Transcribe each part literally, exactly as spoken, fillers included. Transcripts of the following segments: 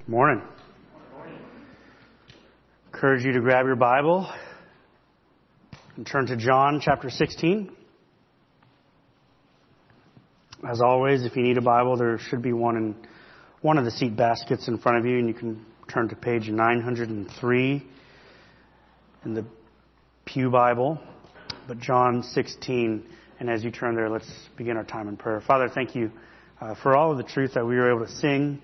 Morning. Morning. Encourage you to grab your Bible and turn to John chapter sixteen. As always, if you need a Bible, there should be one in one of the seat baskets in front of you, and you can turn to page nine hundred three in the Pew Bible. But John sixteen, and as you turn there, let's begin our time in prayer. Father, thank you uh, for all of the truth that we were able to sing.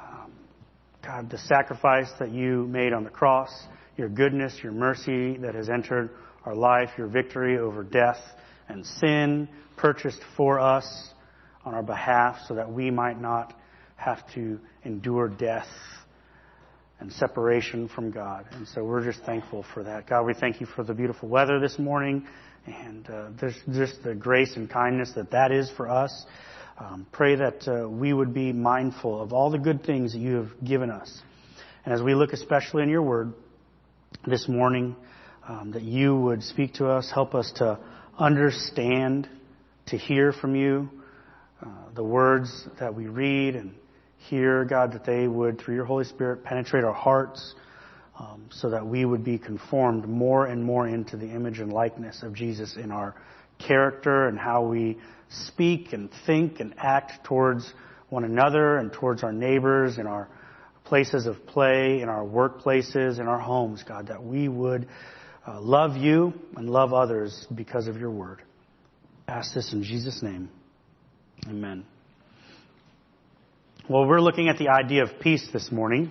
God, the sacrifice that you made on the cross, your goodness, your mercy that has entered our life, your victory over death and sin, purchased for us on our behalf so that we might not have to endure death and separation from God. And so we're just thankful for that. God, we thank you for the beautiful weather this morning and uh, there's just the grace and kindness that that is for us. Um, pray that uh, we would be mindful of all the good things that you have given us. And as we look especially in your word this morning, um, that you would speak to us, help us to understand, to hear from you, uh, the words that we read and hear, God, that they would, through your Holy Spirit, penetrate our hearts um, so that we would be conformed more and more into the image and likeness of Jesus in our character and how we speak and think and act towards one another and towards our neighbors in our places of play, in our workplaces, in our homes, God, that we would uh, love you and love others because of your word. I ask this in Jesus' name. Amen. Well, we're looking at the idea of peace this morning.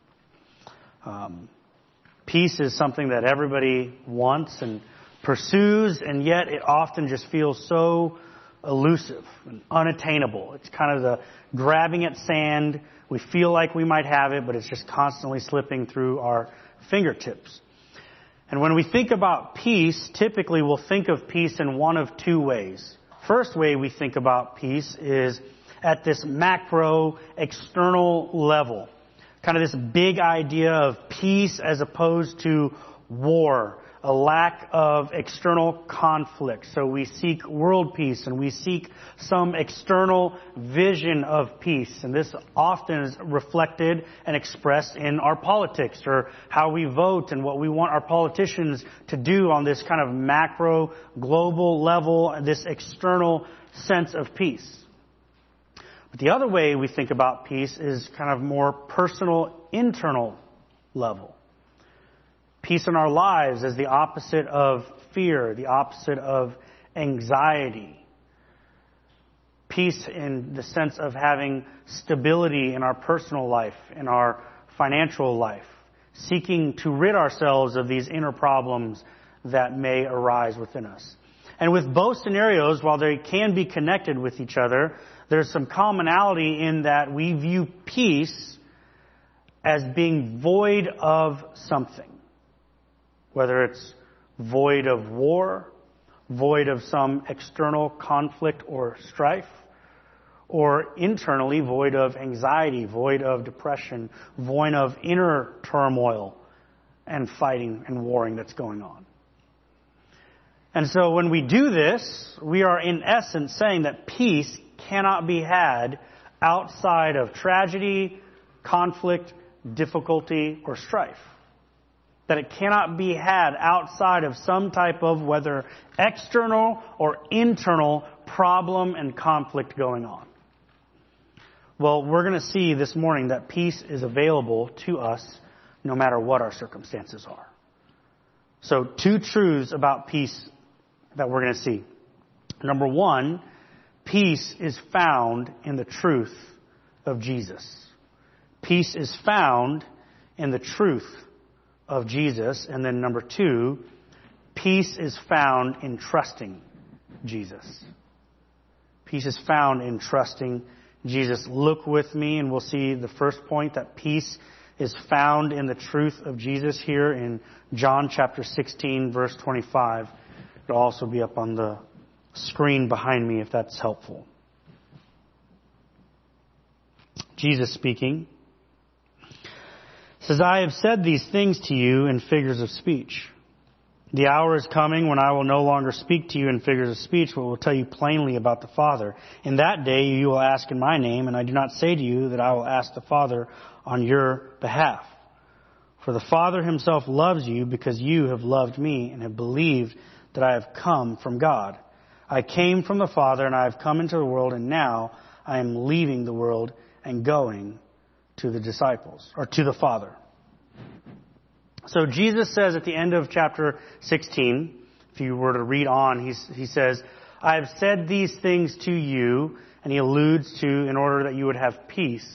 Um, peace is something that everybody wants and pursues, and yet it often just feels so elusive and unattainable. It's kind of the grabbing at sand. We feel like we might have it, but it's just constantly slipping through our fingertips. And when we think about peace, typically we'll think of peace in one of two ways. First way we think about peace is at this macro, external level. Kind of this big idea of peace as opposed to war. A lack of external conflict. So we seek world peace and we seek some external vision of peace. And this often is reflected and expressed in our politics or how we vote and what we want our politicians to do on this kind of macro, global level, this external sense of peace. But the other way we think about peace is kind of more personal, internal level. Peace in our lives is the opposite of fear, the opposite of anxiety. Peace in the sense of having stability in our personal life, in our financial life, seeking to rid ourselves of these inner problems that may arise within us. And with both scenarios, while they can be connected with each other, there's some commonality in that we view peace as being void of something. Whether it's void of war, void of some external conflict or strife, or internally void of anxiety, void of depression, void of inner turmoil and fighting and warring that's going on. And so when we do this, we are in essence saying that peace cannot be had outside of tragedy, conflict, difficulty, or strife. That it cannot be had outside of some type of whether external or internal problem and conflict going on. Well, we're going to see this morning that peace is available to us no matter what our circumstances are. So two truths about peace that we're going to see. Number one, peace is found in the truth of Jesus. Peace is found in the truth of Jesus. And then number two, peace is found in trusting Jesus. Peace is found in trusting Jesus. Look with me and we'll see the first point, that peace is found in the truth of Jesus here in John chapter sixteen, verse twenty-five. It'll also be up on the screen behind me if that's helpful. Jesus speaking. Says, I have said these things to you in figures of speech. The hour is coming when I will no longer speak to you in figures of speech, but will tell you plainly about the Father. In that day you will ask in my name, and I do not say to you that I will ask the Father on your behalf. For the Father himself loves you because you have loved me and have believed that I have come from God. I came from the Father and I have come into the world, and now I am leaving the world and going to the disciples, or to the Father. So Jesus says at the end of chapter sixteen, if you were to read on, he's, he says, I have said these things to you, and he alludes to in order that you would have peace.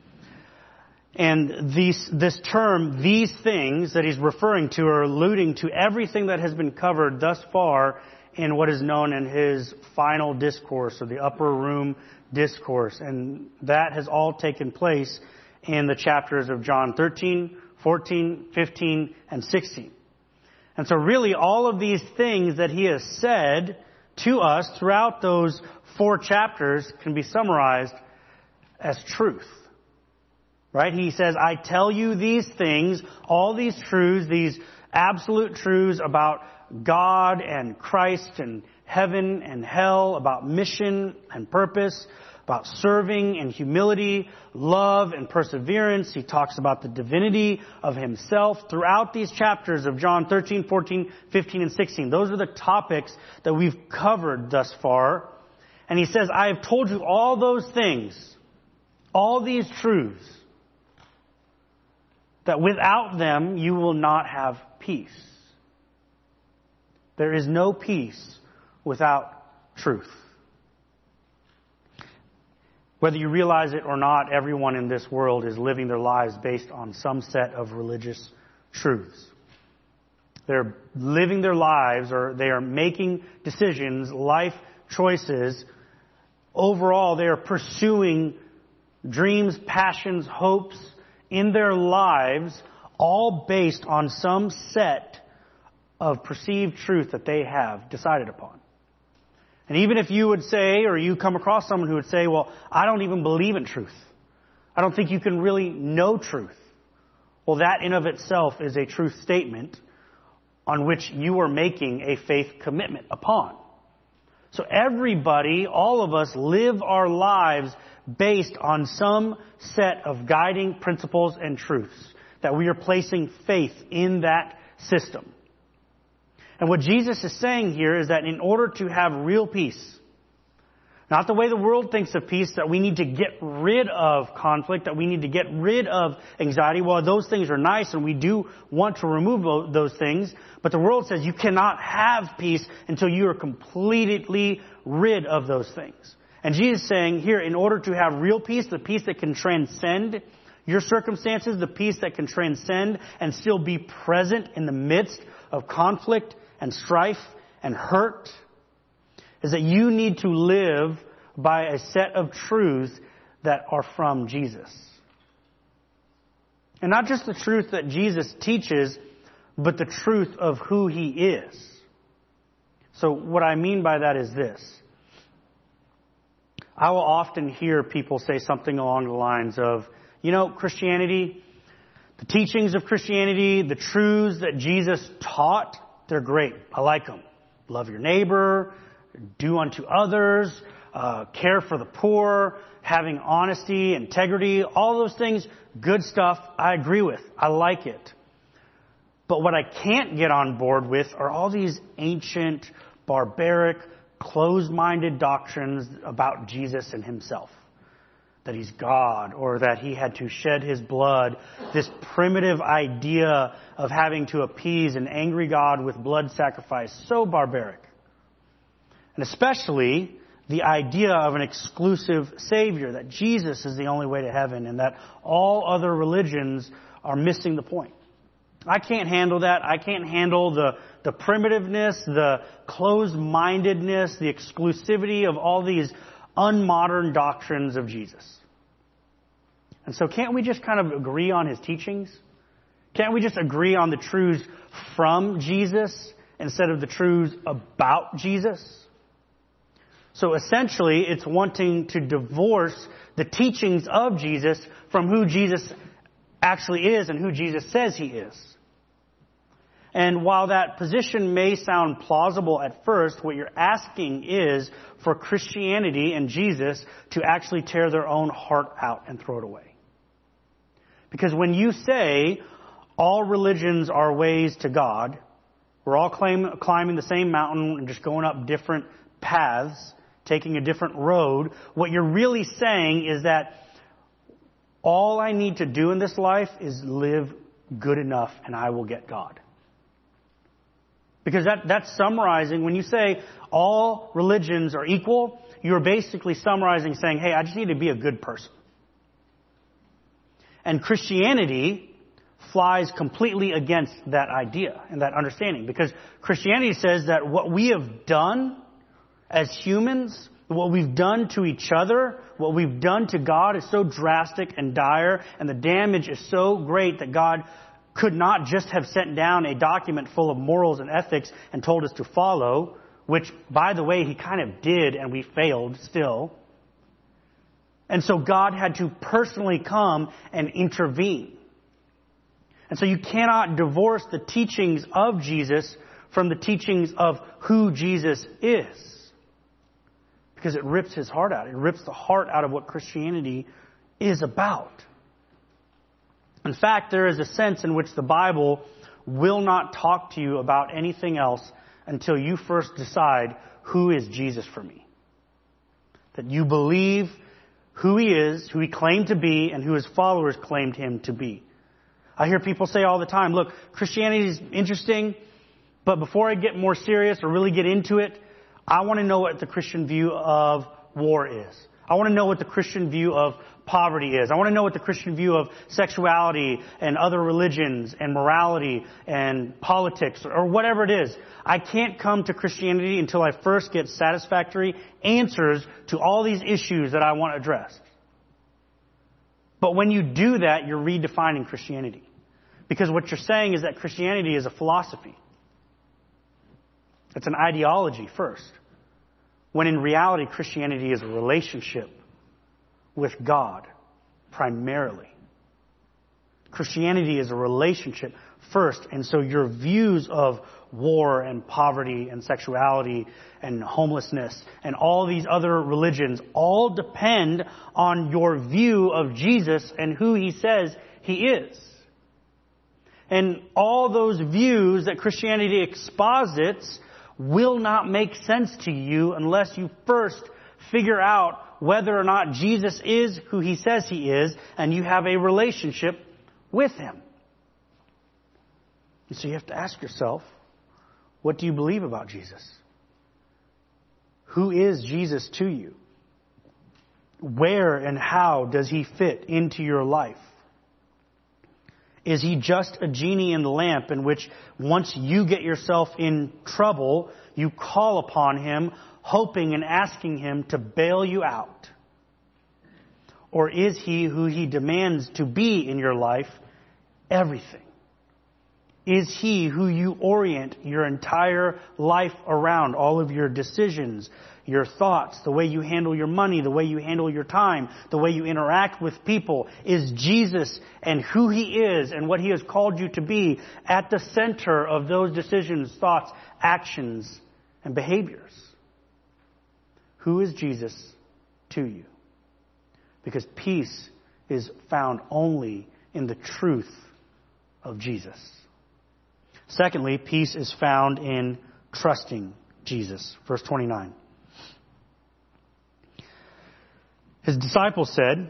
And these, this term, these things that he's referring to are alluding to everything that has been covered thus far in what is known in his final discourse, or the upper room discourse. And that has all taken place in the chapters of John thirteen, fourteen, fifteen, and sixteen. And so really all of these things that he has said to us throughout those four chapters can be summarized as truth. Right? He says, I tell you these things, all these truths, these absolute truths about God and Christ and heaven and hell, about mission and purpose, about serving and humility, love and perseverance. He talks about the divinity of himself throughout these chapters of John thirteen, fourteen, fifteen, and sixteen. Those are the topics that we've covered thus far. And he says, I have told you all those things, all these truths, that without them you will not have peace. There is no peace without truth. Whether you realize it or not, everyone in this world is living their lives based on some set of religious truths. They're living their lives, or they are making decisions, life choices. Overall, they are pursuing dreams, passions, hopes in their lives, all based on some set of perceived truth that they have decided upon. And even if you would say, or you come across someone who would say, well, I don't even believe in truth. I don't think you can really know truth. Well, that in of itself is a truth statement on which you are making a faith commitment upon. So everybody, all of us, live our lives based on some set of guiding principles and truths, that we are placing faith in that system. And what Jesus is saying here is that in order to have real peace, not the way the world thinks of peace, that we need to get rid of conflict, that we need to get rid of anxiety. Well, those things are nice and we do want to remove those things, but the world says you cannot have peace until you are completely rid of those things. And Jesus is saying here, in order to have real peace, the peace that can transcend your circumstances, the peace that can transcend and still be present in the midst of conflict and strife and hurt, is that you need to live by a set of truths that are from Jesus. And not just the truth that Jesus teaches, but the truth of who He is. So what I mean by that is this. I will often hear people say something along the lines of, you know, Christianity, the teachings of Christianity, the truths that Jesus taught, they're great. I like them. Love your neighbor, do unto others, uh, care for the poor, having honesty, integrity, all those things, good stuff. I agree with. I like it. But what I can't get on board with are all these ancient, barbaric, closed-minded doctrines about Jesus and Himself. That He's God, or that He had to shed His blood. This primitive idea of having to appease an angry God with blood sacrifice. So barbaric. And especially the idea of an exclusive Savior. That Jesus is the only way to heaven, and that all other religions are missing the point. I can't handle that. I can't handle the, the primitiveness, the closed-mindedness, the exclusivity of all these unmodern doctrines of Jesus. And so can't we just kind of agree on His teachings? Can't we just agree on the truths from Jesus instead of the truths about Jesus? So essentially, it's wanting to divorce the teachings of Jesus from who Jesus actually is and who Jesus says He is. And while that position may sound plausible at first, what you're asking is for Christianity and Jesus to actually tear their own heart out and throw it away. Because when you say all religions are ways to God, we're all claim, climbing the same mountain and just going up different paths, taking a different road, what you're really saying is that all I need to do in this life is live good enough and I will get God. Because that, that's summarizing, when you say all religions are equal, you're basically summarizing saying, hey, I just need to be a good person. And Christianity flies completely against that idea and that understanding. Because Christianity says that what we have done as humans, what we've done to each other, what we've done to God is so drastic and dire, and the damage is so great that God could not just have sent down a document full of morals and ethics and told us to follow, which, by the way, He kind of did, and we failed still. And so God had to personally come and intervene. And so you cannot divorce the teachings of Jesus from the teachings of who Jesus is. Because it rips His heart out. It rips the heart out of what Christianity is about. In fact, there is a sense in which the Bible will not talk to you about anything else until you first decide who is Jesus for me. That you believe who He is, who He claimed to be, and who His followers claimed Him to be. I hear people say all the time, look, Christianity is interesting, but before I get more serious or really get into it, I want to know what the Christian view of war is. I want to know what the Christian view of poverty is. I want to know what the Christian view of sexuality and other religions and morality and politics or whatever it is. I can't come to Christianity until I first get satisfactory answers to all these issues that I want addressed. But when you do that, you're redefining Christianity. Because what you're saying is that Christianity is a philosophy. It's an ideology first. When in reality, Christianity is a relationship with God, primarily. Christianity is a relationship first. And so your views of war and poverty and sexuality and homelessness and all these other religions all depend on your view of Jesus and who He says He is. And all those views that Christianity exposits will not make sense to you unless you first figure out whether or not Jesus is who He says He is and you have a relationship with Him. And so you have to ask yourself, what do you believe about Jesus? Who is Jesus to you? Where and how does He fit into your life? Is He just a genie in the lamp in which once you get yourself in trouble, you call upon Him, hoping and asking Him to bail you out? Or is He who He demands to be in your life everything? Is He who you orient your entire life around, all of your decisions, your thoughts, the way you handle your money, the way you handle your time, the way you interact with people? Is Jesus and who He is and what He has called you to be at the center of those decisions, thoughts, actions, and behaviors? Who is Jesus to you? Because peace is found only in the truth of Jesus. Secondly, peace is found in trusting Jesus. Verse twenty-nine. His disciples said,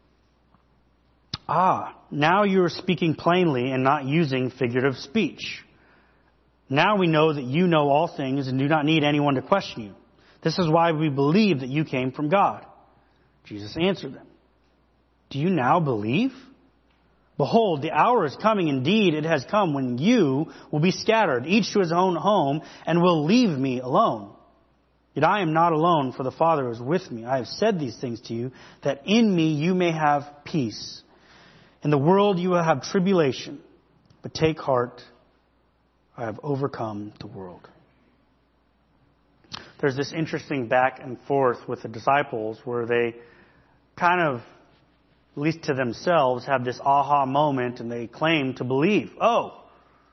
"Ah, now you are speaking plainly and not using figurative speech. Now we know that you know all things and do not need anyone to question you. This is why we believe that you came from God." Jesus answered them, "Do you now believe? Behold, the hour is coming, indeed it has come, when you will be scattered, each to his own home, and will leave me alone. Yet I am not alone, for the Father is with me. I have said these things to you, that in me you may have peace. In the world you will have tribulation, but take heart, I have overcome the world." There's this interesting back and forth with the disciples where they kind of, at least to themselves, have this aha moment and they claim to believe. Oh,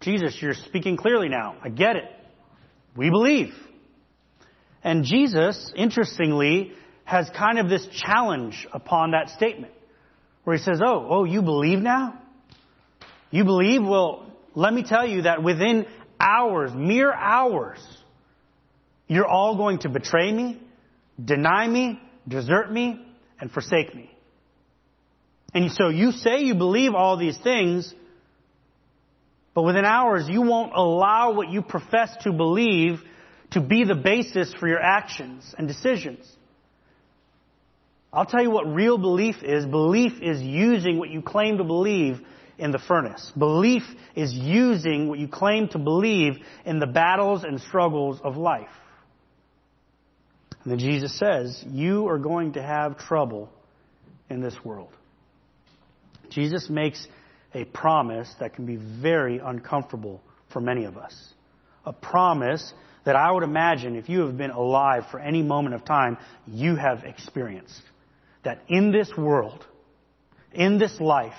Jesus, you're speaking clearly now. I get it. We believe. And Jesus, interestingly, has kind of this challenge upon that statement where he says, oh, oh, you believe now? You believe? Well, let me tell you that within hours, mere hours, you're all going to betray me, deny me, desert me, and forsake me. And so you say you believe all these things, but within hours you won't allow what you profess to believe to be the basis for your actions and decisions. I'll tell you what real belief is. Belief is using what you claim to believe in the furnace. Belief is using what you claim to believe in the battles and struggles of life. And then Jesus says, you are going to have trouble in this world. Jesus makes a promise that can be very uncomfortable for many of us. A promise that I would imagine if you have been alive for any moment of time, you have experienced. That in this world, in this life,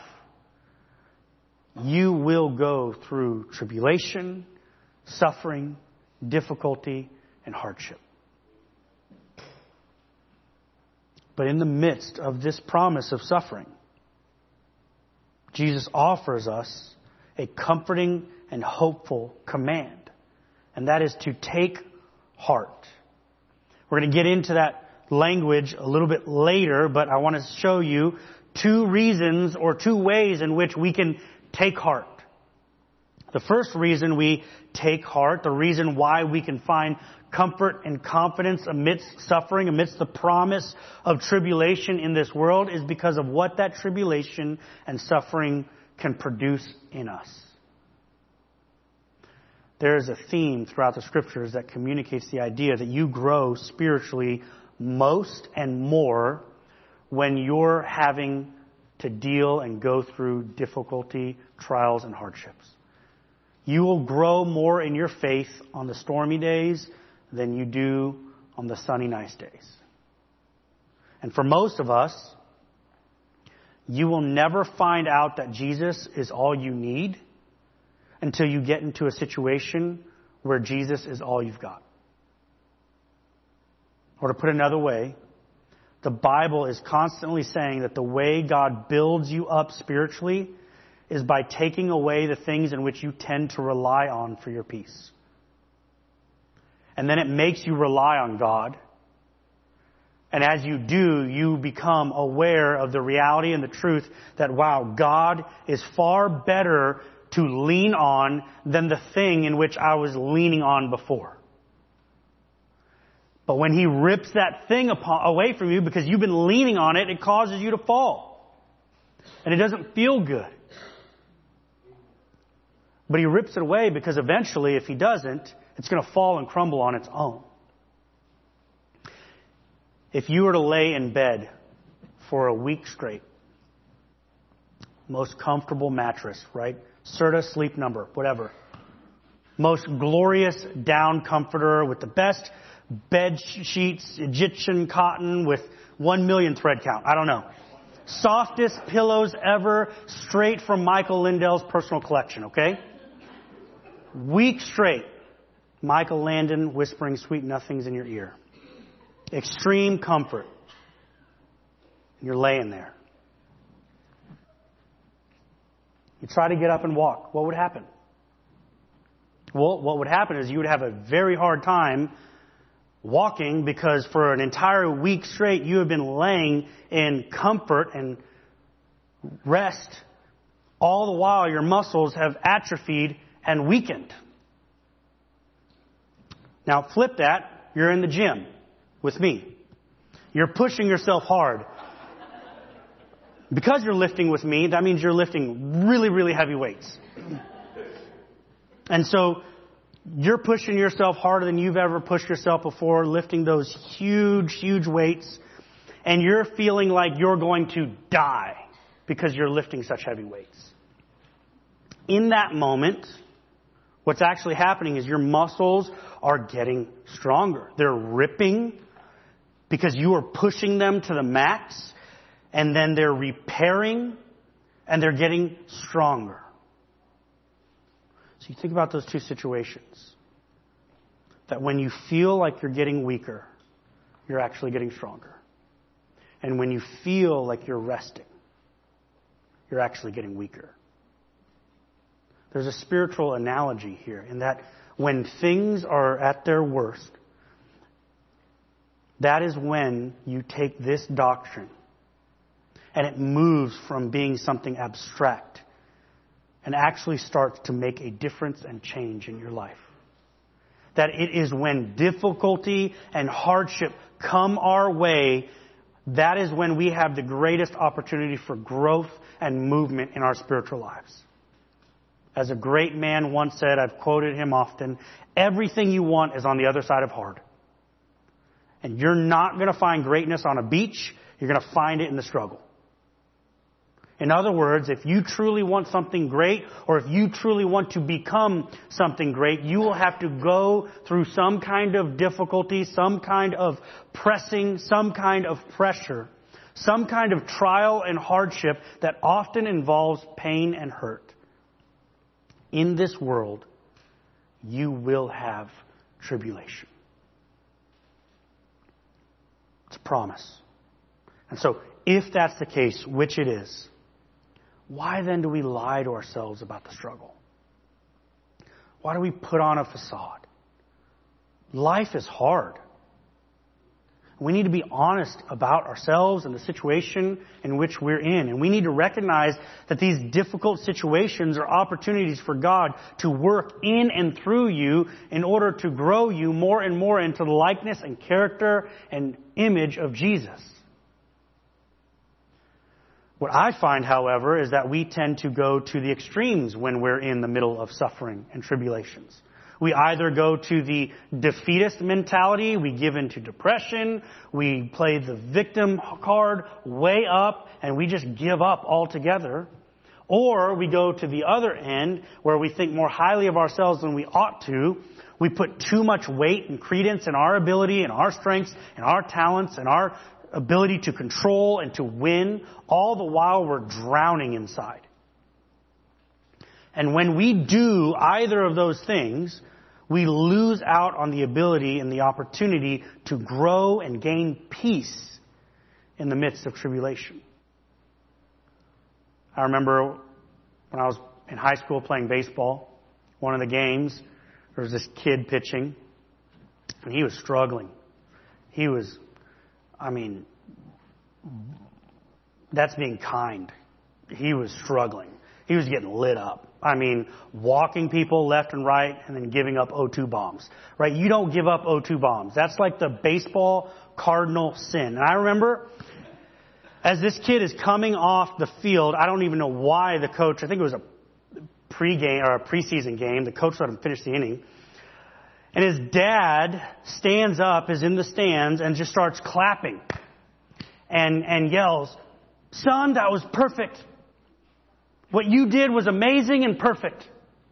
you will go through tribulation, suffering, difficulty, and hardship. But in the midst of this promise of suffering, Jesus offers us a comforting and hopeful command. And that is to take heart. We're going to get into that language a little bit later, but I want to show you two reasons or two ways in which we can take heart. The first reason we take heart, the reason why we can find comfort and confidence amidst suffering, amidst the promise of tribulation in this world, is because of what that tribulation and suffering can produce in us. There is a theme throughout the Scriptures that communicates the idea that you grow spiritually most and more when you're having to deal and go through difficulty, trials, and hardships. You will grow more in your faith on the stormy days than you do on the sunny, nice days. And for most of us, you will never find out that Jesus is all you need until you get into a situation where Jesus is all you've got. Or to put another way, the Bible is constantly saying that the way God builds you up spiritually is by taking away the things in which you tend to rely on for your peace. And then it makes you rely on God. And as you do, you become aware of the reality and the truth that, wow, God is far better to lean on than the thing in which I was leaning on before. But when He rips that thing upon, away from you because you've been leaning on it, it causes you to fall. And it doesn't feel good. But He rips it away because eventually, if He doesn't, it's going to fall and crumble on its own. If you were to lay in bed for a week straight, most comfortable mattress, right? Serta Sleep Number, whatever. Most glorious down comforter with the best bed sheets, Egyptian cotton with one million thread count. I don't know. Softest pillows ever, straight from Michael Lindell's personal collection, okay? Week straight. Michael Landon whispering sweet nothings in your ear. Extreme comfort. You're laying there. You try to get up and walk. What would happen? Well, what would happen is you would have a very hard time walking because for an entire week straight you have been laying in comfort and rest. All the while your muscles have atrophied and weakened. Now flip that. You're in the gym with me. You're pushing yourself hard. Because you're lifting with me, that means you're lifting really, really heavy weights. And so you're pushing yourself harder than you've ever pushed yourself before, lifting those huge, huge weights. And you're feeling like you're going to die because you're lifting such heavy weights. In that moment, what's actually happening is your muscles are getting stronger. They're ripping because you are pushing them to the max. And then they're repairing and they're getting stronger. So you think about those two situations. That when you feel like you're getting weaker, you're actually getting stronger. And when you feel like you're resting, you're actually getting weaker. There's a spiritual analogy here in that when things are at their worst, that is when you take this doctrine and it moves from being something abstract and actually starts to make a difference and change in your life. That it is when difficulty and hardship come our way, that is when we have the greatest opportunity for growth and movement in our spiritual lives. As a great man once said, I've quoted him often, everything you want is on the other side of hard. And you're not going to find greatness on a beach. You're going to find it in the struggle. In other words, if you truly want something great, or if you truly want to become something great, you will have to go through some kind of difficulty, some kind of pressing, some kind of pressure, some kind of trial and hardship that often involves pain and hurt. In this world, you will have tribulation. It's a promise. And so, if that's the case, which it is, why then do we lie to ourselves about the struggle? Why do we put on a facade? Life is hard. We need to be honest about ourselves and the situation in which we're in. And we need to recognize that these difficult situations are opportunities for God to work in and through you in order to grow you more and more into the likeness and character and image of Jesus. What I find, however, is that we tend to go to the extremes when we're in the middle of suffering and tribulations. We either go to the defeatist mentality, we give in to depression, we play the victim card way up, and we just give up altogether. Or we go to the other end, where we think more highly of ourselves than we ought to. We put too much weight and credence in our ability and our strengths and our talents and our ability to control and to win, all the while we're drowning inside. And when we do either of those things, we lose out on the ability and the opportunity to grow and gain peace in the midst of tribulation. I remember when I was in high school playing baseball, one of the games, there was this kid pitching, and he was struggling. He was, I mean, that's being kind. He was struggling. He was getting lit up. I mean, walking people left and right and then giving up O two bombs. Right? You don't give up O two bombs. That's like the baseball cardinal sin. And I remember as this kid is coming off the field, I don't even know why the coach, I think it was a pre-game or a preseason game, the coach let him finish the inning. And his dad stands up, is in the stands, and just starts clapping and, and yells, "Son, that was perfect. What you did was amazing and perfect."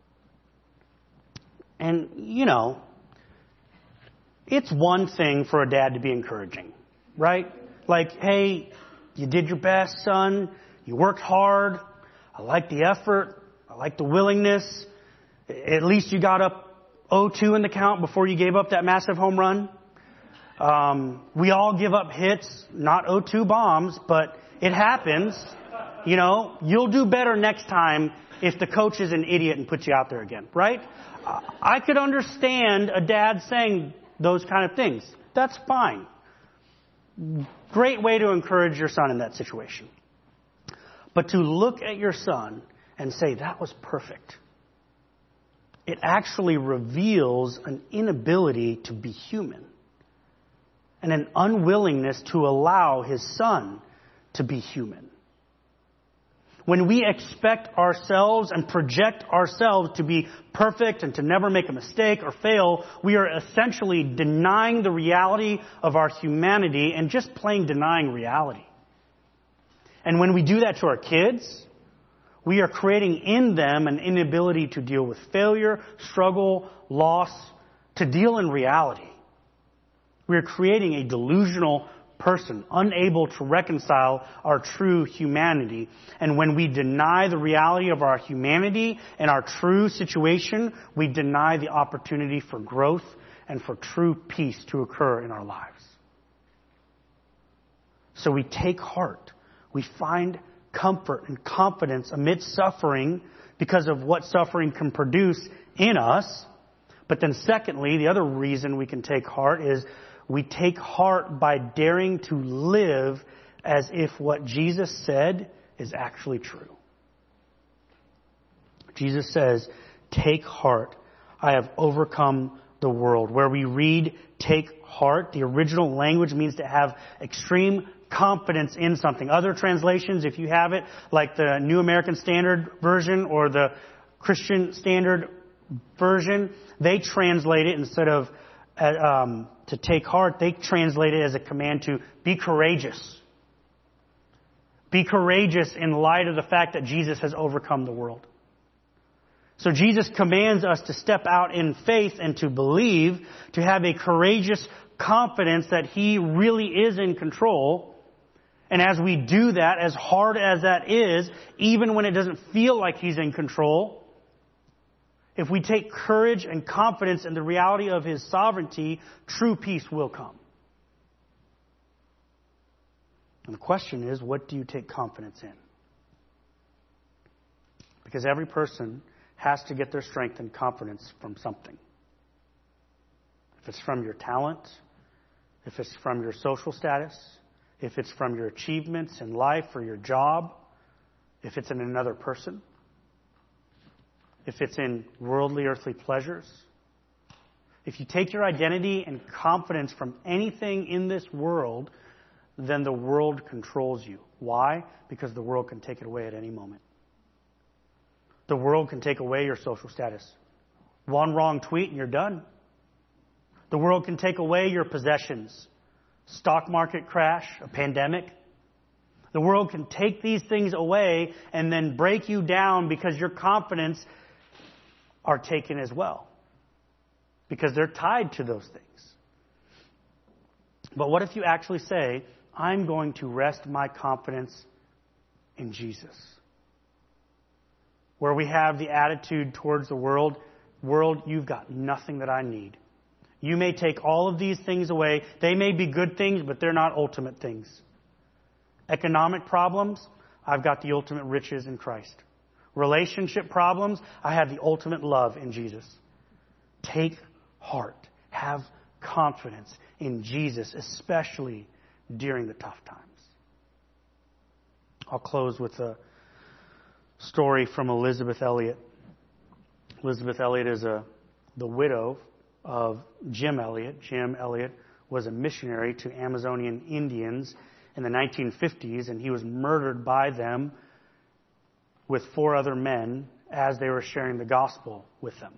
And, you know, it's one thing for a dad to be encouraging, right? Like, hey, you did your best, son. You worked hard. I like the effort. I like the willingness. At least you got up oh two in the count before you gave up that massive home run. Um, we all give up hits, not oh two bombs, but it happens. You know, you'll do better next time if the coach is an idiot and puts you out there again, right? I could understand a dad saying those kind of things. That's fine. Great way to encourage your son in that situation. But to look at your son and say, that was perfect, it actually reveals an inability to be human and an unwillingness to allow his son to be human. When we expect ourselves and project ourselves to be perfect and to never make a mistake or fail, we are essentially denying the reality of our humanity and just plain denying reality. And when we do that to our kids, we are creating in them an inability to deal with failure, struggle, loss, to deal in reality. We are creating a delusional person, unable to reconcile our true humanity. And when we deny the reality of our humanity and our true situation, we deny the opportunity for growth and for true peace to occur in our lives. So we take heart. We find comfort and confidence amidst suffering because of what suffering can produce in us. But then secondly, the other reason we can take heart is we take heart by daring to live as if what Jesus said is actually true. Jesus says, take heart, I have overcome the world. Where we read, take heart, the original language means to have extreme confidence in something. Other translations, if you have it, like the New American Standard Version or the Christian Standard Version, they translate it instead of uh, um, to take heart, they translate it as a command to be courageous. Be courageous in light of the fact that Jesus has overcome the world. So Jesus commands us to step out in faith and to believe, to have a courageous confidence that He really is in control. And as we do that, as hard as that is, even when it doesn't feel like He's in control, if we take courage and confidence in the reality of His sovereignty, true peace will come. And the question is, what do you take confidence in? Because every person has to get their strength and confidence from something. If it's from your talent, if it's from your social status, if it's from your achievements in life or your job, if it's in another person, if it's in worldly, earthly pleasures. If you take your identity and confidence from anything in this world, then the world controls you. Why? Because the world can take it away at any moment. The world can take away your social status. One wrong tweet and you're done. The world can take away your possessions. Stock market crash, a pandemic. The world can take these things away and then break you down because your confidence are taken as well. Because they're tied to those things. But what if you actually say, I'm going to rest my confidence in Jesus? Where we have the attitude towards the world, world, you've got nothing that I need. You may take all of these things away. They may be good things, but they're not ultimate things. Economic problems, I've got the ultimate riches in Christ. Relationship problems, I have the ultimate love in Jesus. Take heart. Have confidence in Jesus, especially during the tough times. I'll close with a story from Elisabeth Elliot. Elisabeth Elliot is a, the widow of Jim Elliot. Jim Elliot was a missionary to Amazonian Indians in the nineteen fifties, and he was murdered by them with four other men as they were sharing the gospel with them.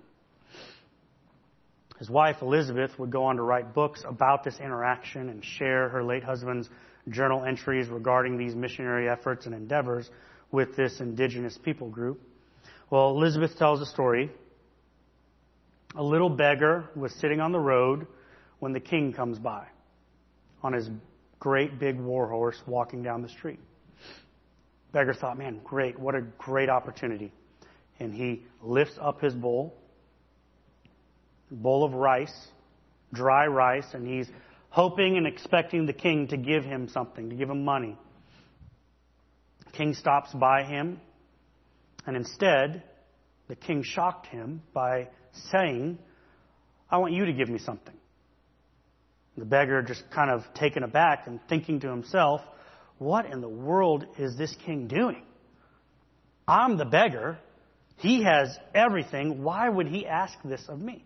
His wife, Elizabeth, would go on to write books about this interaction and share her late husband's journal entries regarding these missionary efforts and endeavors with this indigenous people group. Well, Elizabeth tells a story. A little beggar was sitting on the road when the king comes by on his great big war horse walking down the street. Beggar thought, man, great, what a great opportunity. And he lifts up his bowl, bowl of rice, dry rice, and he's hoping and expecting the king to give him something, to give him money. The king stops by him, and instead, the king shocked him by saying, I want you to give me something. The beggar just kind of taken aback and thinking to himself, what in the world is this king doing? I'm the beggar. He has everything. Why would he ask this of me?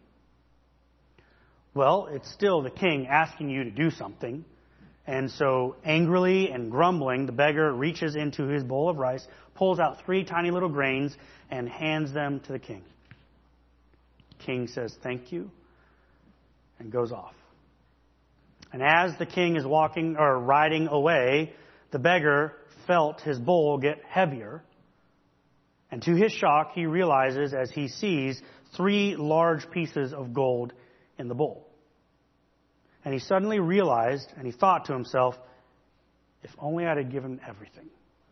Well, it's still the king asking you to do something. And so angrily and grumbling, the beggar reaches into his bowl of rice, pulls out three tiny little grains, and hands them to the king. The king says, thank you, and goes off. And as the king is walking or riding away, the beggar felt his bowl get heavier. And to his shock, he realizes as he sees three large pieces of gold in the bowl. And he suddenly realized, and he thought to himself, if only I'd have given everything.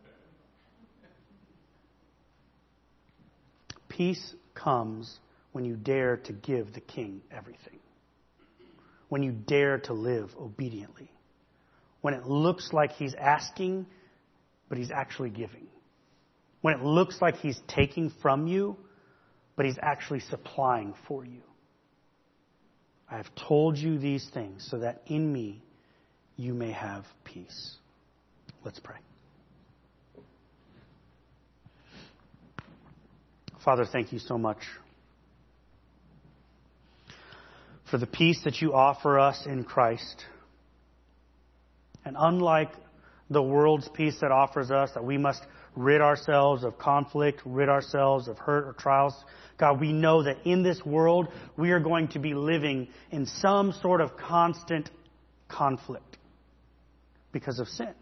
Peace comes when you dare to give the king everything. When you dare to live obediently. When it looks like he's asking, but he's actually giving. When it looks like he's taking from you, but he's actually supplying for you. I have told you these things so that in me you may have peace. Let's pray. Father, thank you so much for the peace that you offer us in Christ. And unlike the world's peace that offers us, that we must rid ourselves of conflict, rid ourselves of hurt or trials, God, we know that in this world we are going to be living in some sort of constant conflict because of sin.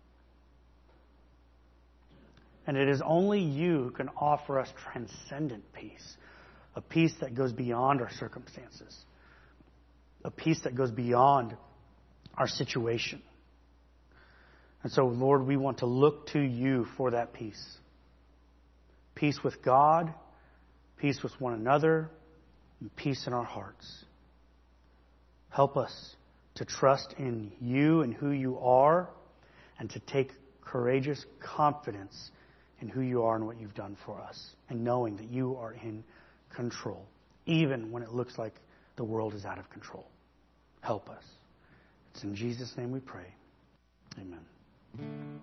And it is only you who can offer us transcendent peace, a peace that goes beyond our circumstances, a peace that goes beyond our situation. And so, Lord, we want to look to you for that peace. Peace with God, peace with one another, and peace in our hearts. Help us to trust in you and who you are, and to take courageous confidence in who you are and what you've done for us, and knowing that you are in control, even when it looks like the world is out of control. Help us. It's in Jesus' name we pray. Amen.